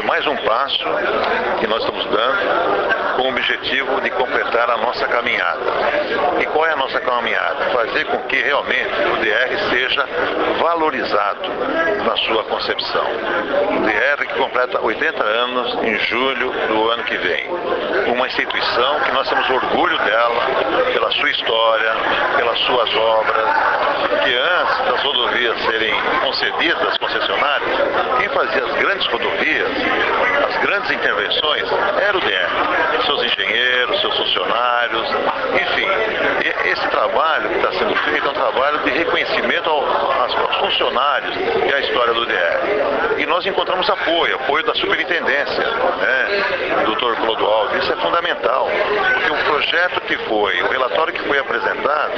mais um passo que nós estamos dando com o objetivo de completar a nossa caminhada. E qual é a nossa caminhada? Fazer com que realmente o DR seja valorizado na sua concepção. O DR que completa 80 anos em julho do ano que vem. Uma instituição que nós temos orgulho dela, pela sua história, pelas suas obras, que antes das rodovias serem concedidas às concessionárias, quem fazia as grandes rodovias, as grandes intervenções, era o DR. Seus engenheiros, seus funcionários, enfim. Esse trabalho que está sendo feito é um trabalho de reconhecimento aos funcionários e à história do DR. E nós encontramos apoio da superintendência, né, do Dr. Clodoaldo. Isso é fundamental, porque o relatório que foi apresentado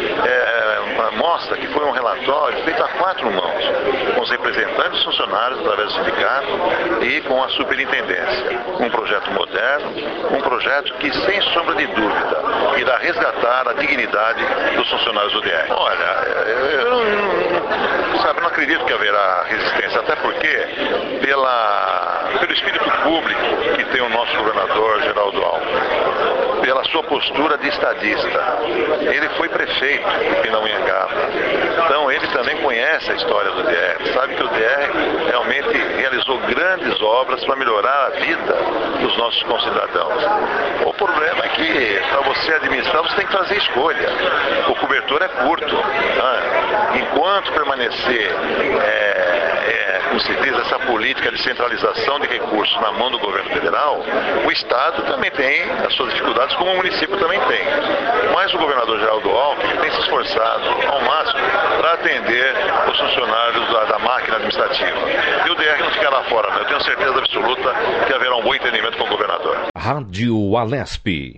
mostra que foi um relatório feito a 4 mãos, com os representantes dos funcionários através do sindicato e com a superintendência. Um projeto moderno, um projeto que, sem sombra de dúvida, irá resgatar a dignidade dos funcionários do DR. Olha, eu não acredito que haverá resistência, até porque pelo espírito público que tem o nosso governador Geraldo Alckmin, pela sua postura de estadista. Ele foi prefeito de Pindamonhangaba, então ele também conhece a história do DR, sabe que o DR realmente realizou grandes obras para melhorar a vida dos nossos concidadãos. O problema é que para você administrar você tem que fazer escolha, o cobertor é curto, né? Enquanto permanecer como se diz, essa política de centralização de recursos na mão do governo federal, o Estado também tem as suas dificuldades, como o município também tem. Mas o governador Geraldo Alckmin tem se esforçado ao máximo para atender os funcionários da máquina administrativa. E o DR não ficará fora, né? Eu tenho certeza absoluta que haverá um bom entendimento com o governador. Rádio Alesp.